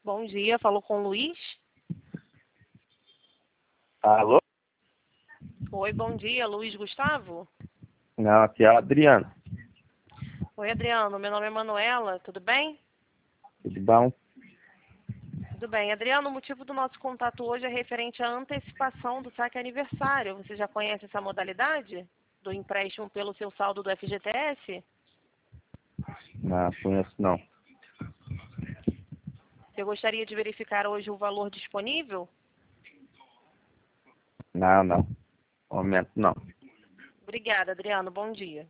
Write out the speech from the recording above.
Bom dia, falou com o Luiz. Alô? Oi, bom dia, Luiz Gustavo. Não, aqui é a Adriana. Oi, Adriano, meu nome é Manuela, tudo bem? Tudo bom? Tudo bem. Adriano, o motivo do nosso contato hoje é referente à antecipação do saque aniversário. Você já conhece essa modalidade do empréstimo pelo seu saldo do FGTS? Não, conheço não. Você gostaria de verificar hoje o valor disponível? Não. Momento não. Obrigada, Adriano. Bom dia.